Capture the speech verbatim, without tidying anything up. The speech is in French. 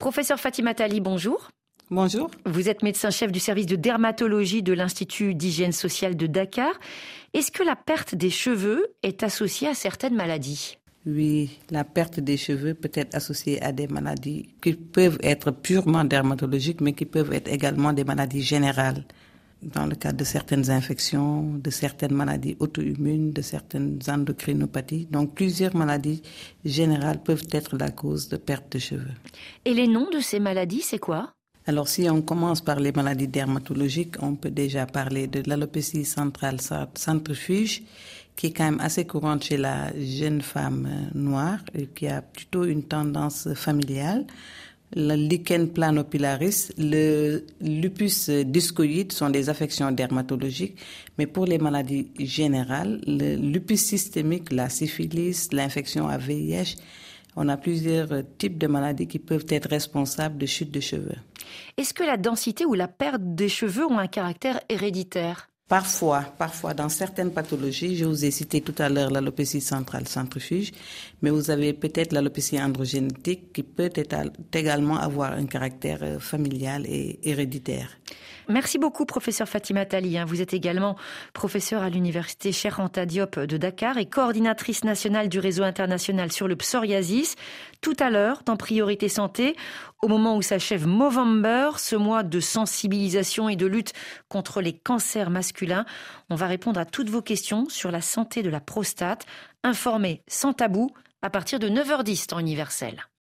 Professeur Fatima Tali, bonjour. Bonjour. Vous êtes médecin-chef du service de dermatologie de l'Institut d'hygiène sociale de Dakar. Est-ce que la perte des cheveux est associée à certaines maladies ? Oui, la perte des cheveux peut être associée à des maladies qui peuvent être purement dermatologiques, mais qui peuvent être également des maladies générales. Dans le cadre de certaines infections, de certaines maladies auto-immunes, de certaines endocrinopathies. Donc, plusieurs maladies générales peuvent être la cause de perte de cheveux. Et les noms de ces maladies, c'est quoi ? Alors, si on commence par les maladies dermatologiques, on peut déjà parler de l'alopécie centrale centrifuge, qui est quand même assez courante chez la jeune femme noire et qui a plutôt une tendance familiale. Le lichen planopilaris, le lupus discoïde sont des affections dermatologiques, mais pour les maladies générales, le lupus systémique, la syphilis, l'infection à V I H, on a plusieurs types de maladies qui peuvent être responsables de chute de cheveux. Est-ce que la densité ou la perte des cheveux ont un caractère héréditaire ? Parfois, parfois, dans certaines pathologies, je vous ai cité tout à l'heure l'alopécie centrale centrifuge, mais vous avez peut-être l'alopécie androgénétique qui peut être également avoir un caractère familial et héréditaire. Merci beaucoup, professeur Fatima Tali. Vous êtes également professeur à l'université Cheikh Anta Diop de Dakar et coordinatrice nationale du réseau international sur le psoriasis. Tout à l'heure, dans Priorité Santé, au moment où s'achève Movember, ce mois de sensibilisation et de lutte contre les cancers masculins, on va répondre à toutes vos questions sur la santé de la prostate. Informé sans tabou à partir de neuf heures dix, temps universel.